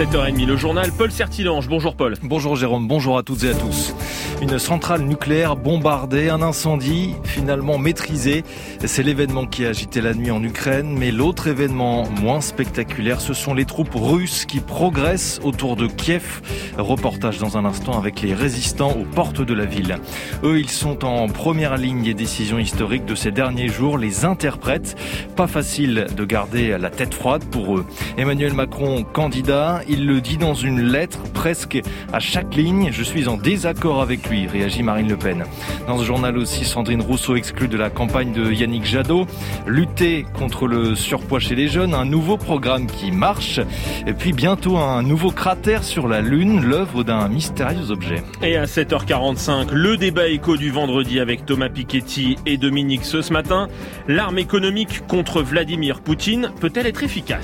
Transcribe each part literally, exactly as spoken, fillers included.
sept heures trente, le journal Paul Sertilange. Bonjour Paul. Bonjour Jérôme, bonjour à toutes et à tous. Une centrale nucléaire bombardée, un incendie finalement maîtrisé. C'est l'événement qui a agité la nuit en Ukraine. Mais l'autre événement moins spectaculaire, ce sont les troupes russes qui progressent autour de Kiev. Reportage dans un instant avec les résistants aux portes de la ville. Eux, ils sont en première ligne des décisions historiques de ces derniers jours. Les interprètes, pas facile de garder la tête froide pour eux. Emmanuel Macron, candidat, il le dit dans une lettre presque à chaque ligne. Je suis en désaccord avec lui, réagit Marine Le Pen. Dans ce journal aussi, Sandrine Rousseau exclue de la campagne de Yannick Jadot. Lutter contre le surpoids chez les jeunes, un nouveau programme qui marche. Et puis bientôt un nouveau cratère sur la Lune, l'œuvre d'un mystérieux objet. Et à sept heures quarante-cinq, le débat écho du vendredi avec Thomas Piketty et Dominique Seux ce matin. L'arme économique contre Vladimir Poutine peut-elle être efficace ?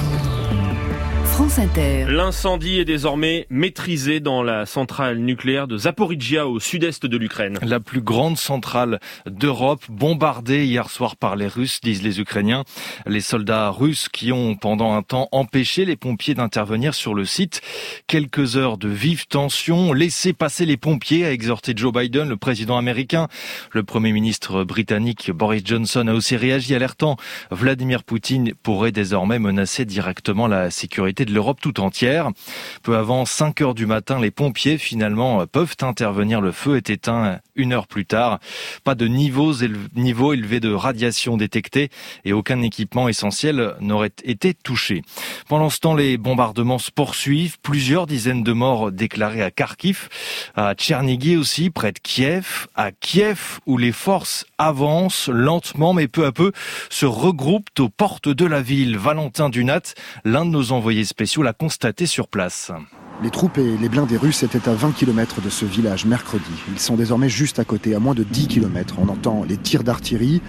France Inter. L'incendie est désormais maîtrisé dans la centrale nucléaire de Zaporijia au sud-est de l'Ukraine. La plus grande centrale d'Europe, bombardée hier soir par les Russes, disent les Ukrainiens. Les soldats russes qui ont pendant un temps empêché les pompiers d'intervenir sur le site. Quelques heures de vives tensions, laissez passer les pompiers, a exhorté Joe Biden, le président américain. Le premier ministre britannique Boris Johnson a aussi réagi, alertant Vladimir Poutine pourrait désormais menacer directement la sécurité de l'Europe tout entière. Peu avant cinq heures du matin, les pompiers finalement peuvent intervenir. Le feu est éteint une heure plus tard. Pas de niveaux élev- niveau élevé de radiation détectés et aucun équipement essentiel n'aurait été touché. Pendant ce temps, les bombardements se poursuivent. Plusieurs dizaines de morts déclarés à Kharkiv, à Tchernigui aussi, près de Kiev, à Kiev où les forces avancent lentement mais peu à peu se regroupent aux portes de la ville. Valentin Dunat, l'un de nos envoyés spéciaux, l'a constaté sur place. Les troupes et les blindés russes étaient à vingt kilomètres de ce village mercredi. Ils sont désormais juste à côté, à moins de dix kilomètres. On entend les tirs d'artillerie.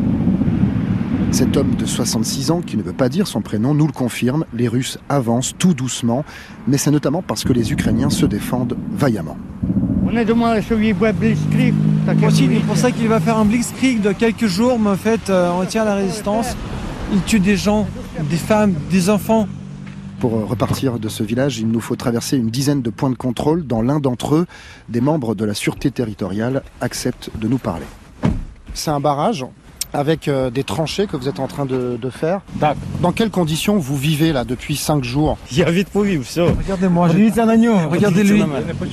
Cet homme de soixante-six ans, qui ne veut pas dire son prénom, nous le confirme. Les Russes avancent tout doucement, mais c'est notamment parce que les Ukrainiens se défendent vaillamment. Moi aussi, c'est pour ça qu'il va faire un blitzkrieg de quelques jours, mais en fait, euh, on tient la résistance. Il tue des gens, des femmes, des enfants. Pour repartir de ce village, il nous faut traverser une dizaine de points de contrôle. Dans l'un d'entre eux, des membres de la sûreté territoriale acceptent de nous parler. C'est un barrage avec euh, des tranchées que vous êtes en train de, de faire. Dans quelles conditions vous vivez là depuis cinq jours ? Regardez-moi, j'ai un agneau, regardez-lui.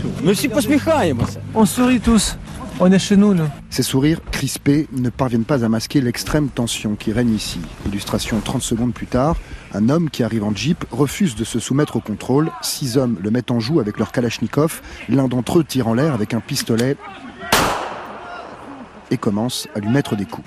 On sourit tous. On est chez nous, là. Ces sourires crispés ne parviennent pas à masquer l'extrême tension qui règne ici. Illustration trente secondes plus tard, un homme qui arrive en jeep refuse de se soumettre au contrôle. Six hommes le mettent en joue avec leur kalachnikov. L'un d'entre eux tire en l'air avec un pistolet et commence à lui mettre des coups.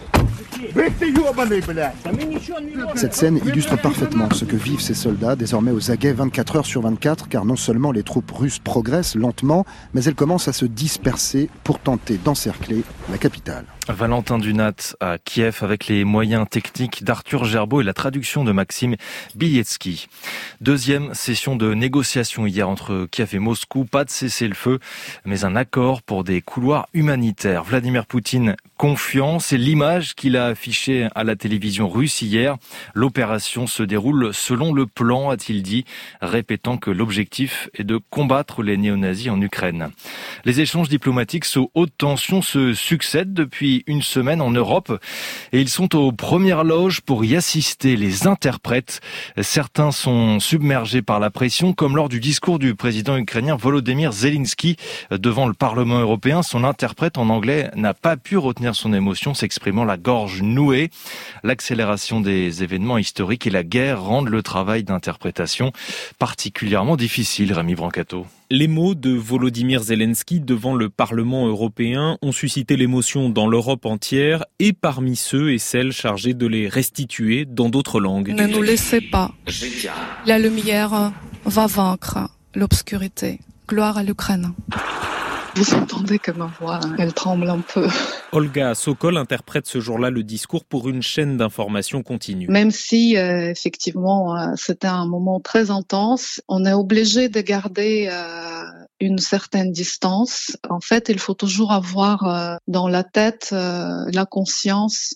Cette scène illustre parfaitement ce que vivent ces soldats, désormais aux aguets vingt-quatre heures sur vingt-quatre, car non seulement les troupes russes progressent lentement, mais elles commencent à se disperser pour tenter d'encercler la capitale. Valentin Dunat à Kiev avec les moyens techniques d'Arthur Gerbeau et la traduction de Maxime Bielski. Deuxième session de négociation hier entre Kiev et Moscou. Pas de cessez-le-feu, mais un accord pour des couloirs humanitaires. Vladimir Poutine confiant, c'est l'image qu'il a affichée à la télévision russe hier. L'opération se déroule selon le plan, a-t-il dit, répétant que l'objectif est de combattre les néo-nazis en Ukraine. Les échanges diplomatiques sous haute tension se succèdent depuis une semaine en Europe et ils sont aux premières loges pour y assister. Les interprètes, certains sont submergés par la pression, comme lors du discours du président ukrainien Volodymyr Zelensky devant le Parlement européen. Son interprète en anglais n'a pas pu retenir son émotion, s'exprimant la gorge nouée. L'accélération des événements historiques et la guerre rendent le travail d'interprétation particulièrement difficile. Rémi Brancato. Les mots de Volodymyr Zelensky devant le Parlement européen ont suscité l'émotion dans l'Europe entière et parmi ceux et celles chargés de les restituer dans d'autres langues. Ne nous laissez pas. La lumière va vaincre l'obscurité. Gloire à l'Ukraine. Vous entendez que ma voix, elle tremble un peu. Olga Sokol interprète ce jour-là le discours pour une chaîne d'information continue. Même si, euh, effectivement, euh, c'était un moment très intense, on est obligé de garder euh, une certaine distance. En fait, il faut toujours avoir euh, dans la tête euh, la conscience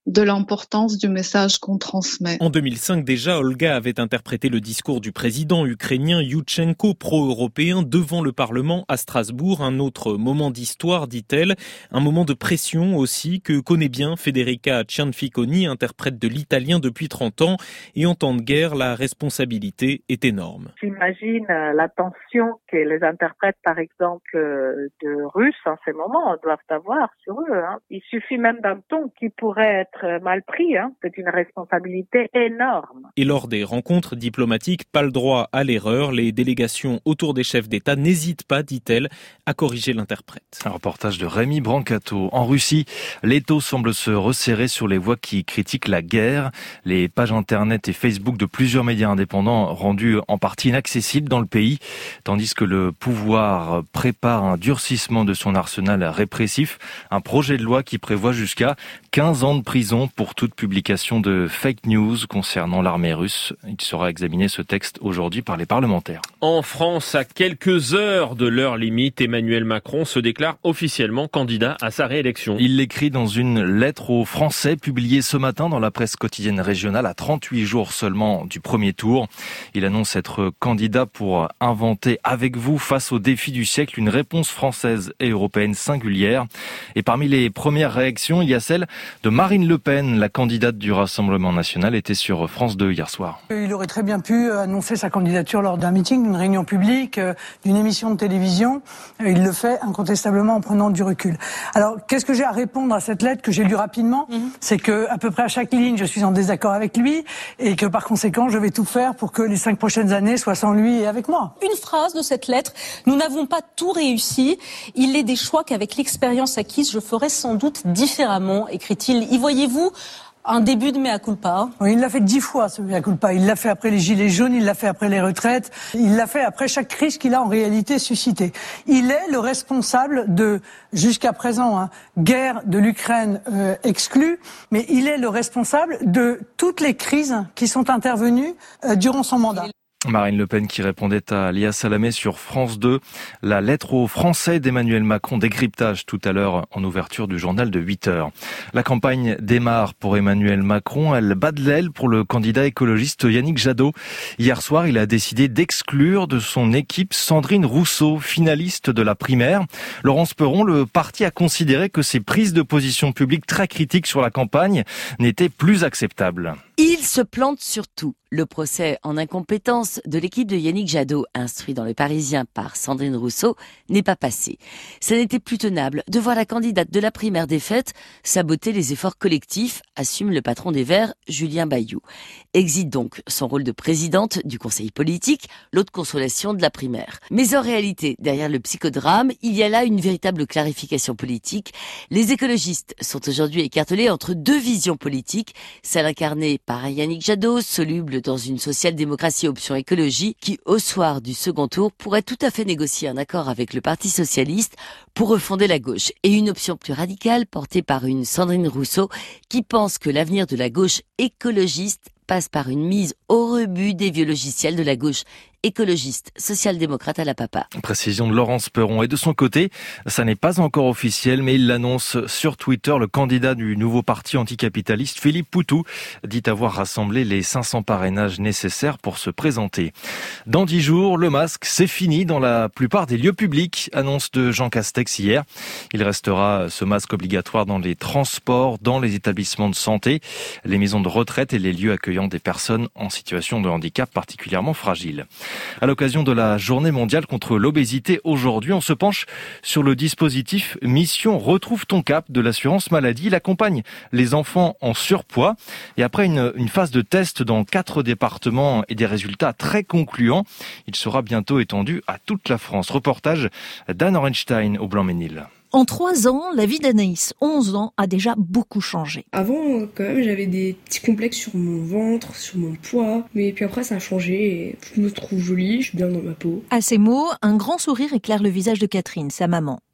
de l'importance du message qu'on transmet. En deux mille cinq déjà, Olga avait interprété le discours du président ukrainien Youtchenko, pro-européen, devant le Parlement à Strasbourg. Un autre moment d'histoire, dit-elle. Un moment de pression aussi que connaît bien Federica Cianficoni, interprète de l'italien depuis trente ans. Et en temps de guerre, la responsabilité est énorme. J'imagine la tension que les interprètes, par exemple, de russe en ces moments doivent avoir sur eux. Hein. Il suffit même d'un ton qui pourrait être mal pris. Hein. C'est une responsabilité énorme. Et lors des rencontres diplomatiques, pas le droit à l'erreur. Les délégations autour des chefs d'État n'hésitent pas, dit-elle, à corriger l'interprète. Un reportage de Rémi Brancato. En Russie, l'étau semble se resserrer sur les voix qui critiquent la guerre. Les pages internet et Facebook de plusieurs médias indépendants rendus en partie inaccessibles dans le pays, tandis que le pouvoir prépare un durcissement de son arsenal répressif. Un projet de loi qui prévoit jusqu'à quinze ans de prison pour toute publication de fake news concernant l'armée russe. Il sera examiné ce texte aujourd'hui par les parlementaires. En France, à quelques heures de l'heure limite, Emmanuel Macron se déclare officiellement candidat à sa réélection. Il l'écrit dans une lettre aux Français publiée ce matin dans la presse quotidienne régionale à trente-huit jours seulement du premier tour. Il annonce être candidat pour inventer avec vous face aux défis du siècle une réponse française et européenne singulière. Et parmi les premières réactions, il y a celle de Marine Le Pen, la candidate du Rassemblement national, était sur France deux hier soir. Il aurait très bien pu annoncer sa candidature lors d'un meeting, d'une réunion publique, d'une émission de télévision. Il le fait incontestablement en prenant du recul. Alors, qu'est-ce que j'ai à répondre à cette lettre que j'ai lue rapidement ? Mm-hmm. C'est que à peu près à chaque ligne, je suis en désaccord avec lui et que par conséquent, je vais tout faire pour que les cinq prochaines années soient sans lui et avec moi. Une phrase de cette lettre, nous n'avons pas tout réussi. Il est des choix qu'avec l'expérience acquise, je ferai sans doute différemment, écrit-il. Y voyez-vous un début de mea culpa? Oui, il l'a fait dix fois, ce mea culpa. Il l'a fait après les gilets jaunes, il l'a fait après les retraites, il l'a fait après chaque crise qu'il a en réalité suscitée. Il est le responsable de, jusqu'à présent, hein, guerre de l'Ukraine euh, exclue, mais il est le responsable de toutes les crises qui sont intervenues euh, durant son mandat. Marine Le Pen qui répondait à Léa Salamé sur France deux. La lettre aux Français d'Emmanuel Macron, décryptage tout à l'heure en ouverture du journal de huit heures. La campagne démarre pour Emmanuel Macron. Elle bat de l'aile pour le candidat écologiste Yannick Jadot. Hier soir, il a décidé d'exclure de son équipe Sandrine Rousseau, finaliste de la primaire. Laurence Perron, le parti a considéré que ses prises de position publiques très critiques sur la campagne n'étaient plus acceptables. Il se plante surtout. Le procès en incompétence de l'équipe de Yannick Jadot, instruit dans Le Parisien par Sandrine Rousseau, n'est pas passé. Ça n'était plus tenable de voir la candidate de la primaire défaite saboter les efforts collectifs, assume le patron des Verts, Julien Bayou. Exit donc son rôle de présidente du conseil politique, l'autre consolation de la primaire. Mais en réalité, derrière le psychodrame, il y a là une véritable clarification politique. Les écologistes sont aujourd'hui écartelés entre deux visions politiques, celle incarnée par Yannick Jadot, soluble dans une social-démocratie option écologie, qui, au soir du second tour, pourrait tout à fait négocier un accord avec le Parti socialiste pour refonder la gauche. Et une option plus radicale, portée par une Sandrine Rousseau, qui pense que l'avenir de la gauche écologiste passe par une mise au rebut des vieux logiciels de la gauche écologiste, social-démocrate à la papa. Précision de Laurence Perron. Et de son côté, ça n'est pas encore officiel, mais il l'annonce sur Twitter. Le candidat du nouveau parti anticapitaliste, Philippe Poutou, dit avoir rassemblé les cinq cents parrainages nécessaires pour se présenter. Dans dix jours, le masque, c'est fini dans la plupart des lieux publics, annonce de Jean Castex hier. Il restera ce masque obligatoire dans les transports, dans les établissements de santé, les maisons de retraite et les lieux accueillant des personnes en situation de handicap particulièrement fragiles. À l'occasion de la journée mondiale contre l'obésité, aujourd'hui, on se penche sur le dispositif Mission Retrouve ton cap de l'assurance maladie. Il accompagne les enfants en surpoids. Et après une, une phase de test dans quatre départements et des résultats très concluants, il sera bientôt étendu à toute la France. Reportage d'Anne Orenstein au Blanc-Ménil. En trois ans, la vie d'Anaïs, onze ans, a déjà beaucoup changé. Avant, quand même, j'avais des petits complexes sur mon ventre, sur mon poids. Mais puis après, ça a changé et je me trouve jolie, je suis bien dans ma peau. À ces mots, un grand sourire éclaire le visage de Catherine, sa maman.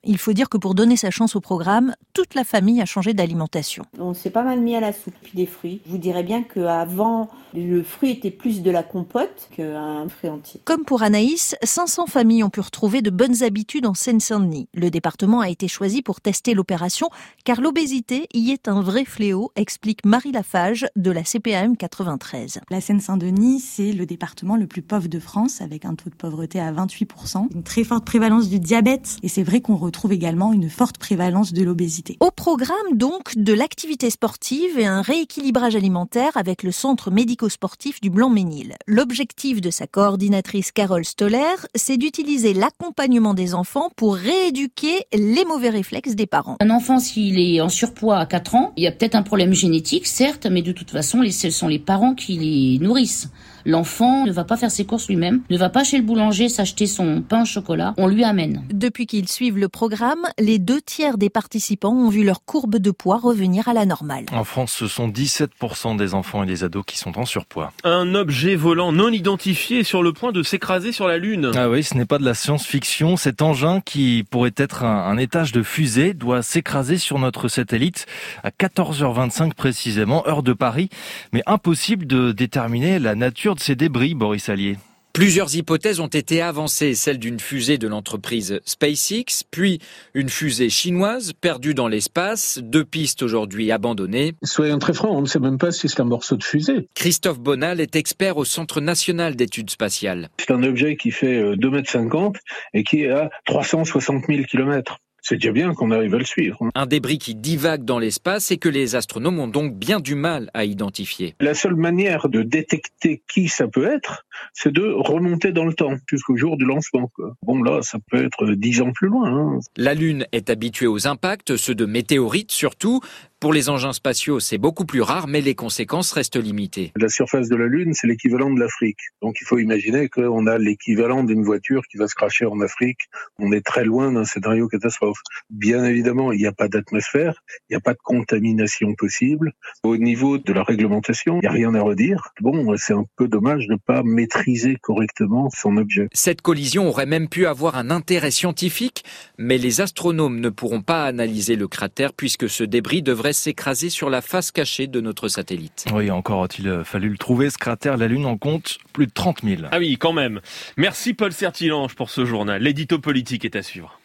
Il faut dire que pour donner sa chance au programme, toute la famille a changé d'alimentation. On s'est pas mal mis à la soupe puis des fruits. Je vous dirais bien qu'avant, le fruit était plus de la compote qu'un fruit entier. Comme pour Anaïs, cinq cents familles ont pu retrouver de bonnes habitudes en Seine-Saint-Denis. Le département a été choisi pour tester l'opération, car l'obésité y est un vrai fléau, explique Marie Lafage de la C P A M quatre-vingt-treize. La Seine-Saint-Denis, c'est le département le plus pauvre de France, avec un taux de pauvreté à vingt-huit pour cent. Une très forte prévalence du diabète, et c'est vrai qu'on retrouve également une forte prévalence de l'obésité. Au programme donc de l'activité sportive et un rééquilibrage alimentaire avec le centre médico-sportif du Blanc-Ménil. L'objectif de sa coordinatrice Carole Stoller, c'est d'utiliser l'accompagnement des enfants pour rééduquer les mauvais réflexes des parents. Un enfant, s'il est en surpoids à quatre ans, il y a peut-être un problème génétique, certes, mais de toute façon, ce sont les parents qui les nourrissent. L'enfant ne va pas faire ses courses lui-même, ne va pas chez le boulanger s'acheter son pain au chocolat, on lui amène. Depuis qu'ils suivent le programme, les deux tiers des participants ont vu leur courbe de poids revenir à la normale. En France, ce sont dix-sept pour cent des enfants et des ados qui sont en surpoids. Un objet volant non identifié est sur le point de s'écraser sur la Lune. Ah oui, ce n'est pas de la science-fiction. Cet engin, qui pourrait être un, un étage de fusée, doit s'écraser sur notre satellite à quatorze heures vingt-cinq précisément, heure de Paris. Mais impossible de déterminer la nature de ces débris, Boris Allier. Plusieurs hypothèses ont été avancées, celle d'une fusée de l'entreprise SpaceX, puis une fusée chinoise perdue dans l'espace, deux pistes aujourd'hui abandonnées. Soyons très francs, on ne sait même pas si c'est un morceau de fusée. Christophe Bonal est expert au Centre national d'études spatiales. C'est un objet qui fait deux mètres cinquante et qui est à trois cent soixante mille kilomètres. C'est déjà bien qu'on arrive à le suivre. Un débris qui divague dans l'espace et que les astronomes ont donc bien du mal à identifier. La seule manière de détecter qui ça peut être, c'est de remonter dans le temps, jusqu'au jour du lancement. Bon là, ça peut être dix ans plus loin. Hein. La Lune est habituée aux impacts, ceux de météorites surtout. Pour les engins spatiaux, c'est beaucoup plus rare, mais les conséquences restent limitées. La surface de la Lune, c'est l'équivalent de l'Afrique. Donc il faut imaginer qu'on a l'équivalent d'une voiture qui va se cracher en Afrique. On est très loin d'un scénario catastrophe. Bien évidemment, il n'y a pas d'atmosphère, il n'y a pas de contamination possible. Au niveau de la réglementation, il n'y a rien à redire. Bon, c'est un peu dommage de ne pas maîtriser correctement son objet. Cette collision aurait même pu avoir un intérêt scientifique, mais les astronomes ne pourront pas analyser le cratère puisque ce débris devrait s'écraser sur la face cachée de notre satellite. Oui, encore a-t-il fallu le trouver, ce cratère. La Lune en compte plus de trente mille. Ah oui, quand même. Merci Paul Sertilange pour ce journal. L'édito politique est à suivre.